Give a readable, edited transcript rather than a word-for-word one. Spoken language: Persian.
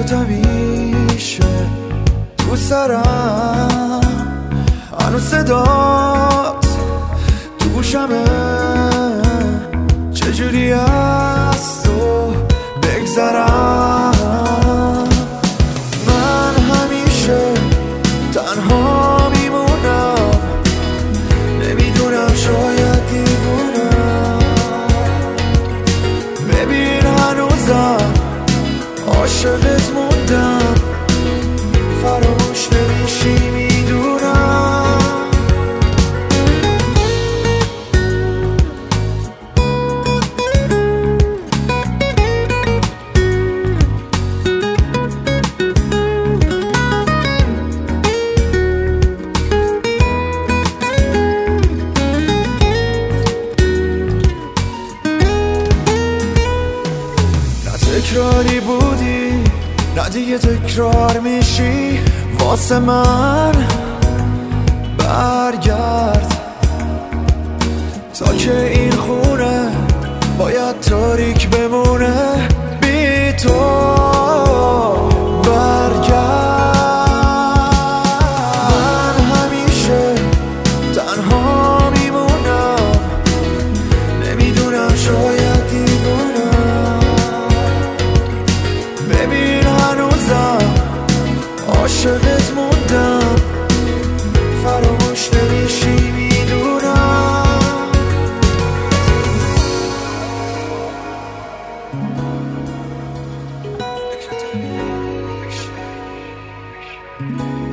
فکرت همیشه تو سرم، هنوز صدات تو گوشمه. چجوری از تو بگذرم؟ من همیشه تنها میمونم، نمیدونم شاید دیوونم. ببین هنوزم عاشقت موندم، فراموش نمیشی میدونم. تکراری بودی، نه دیگه تکرار میشی واسه من. برگرد تا که این خونه باید تاریک بمونه بی تو. برگرد، من همیشه تنها میمونم، نمیدونم شاید دیوونم. ببین هنوزم عاشقت موندم، فراموش نمیشی میدونم.